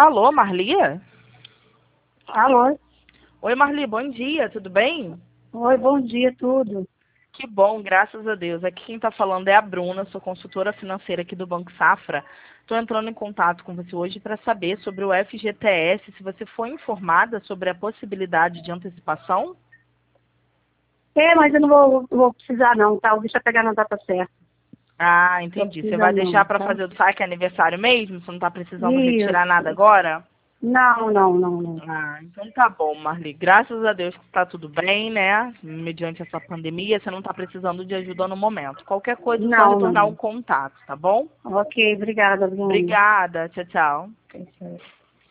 Alô, Marlia? Alô? Oi, Marli, bom dia, tudo bem? Oi, bom dia, tudo. Que bom, graças a Deus. Aqui quem está falando é a Bruna, sou consultora financeira aqui do Banco Safra. Estou entrando em contato com você hoje para saber sobre o FGTS, se você foi informada sobre a possibilidade de antecipação. Mas eu não vou precisar não, tá? Deixa eu pegar na data certa. Ah, Não entendi. Você vai precisa deixar não, para tá? fazer o saque aniversário mesmo? Você não está precisando retirar nada Isso. agora? Não. Ah, então tá bom, Marli. Graças a Deus que tá tudo bem, né? Mediante essa pandemia, você não tá precisando de ajuda no momento. Qualquer coisa, é só retornar um Não. contato, tá bom? Ok, obrigada, Bruno. Obrigada. Tchau, tchau.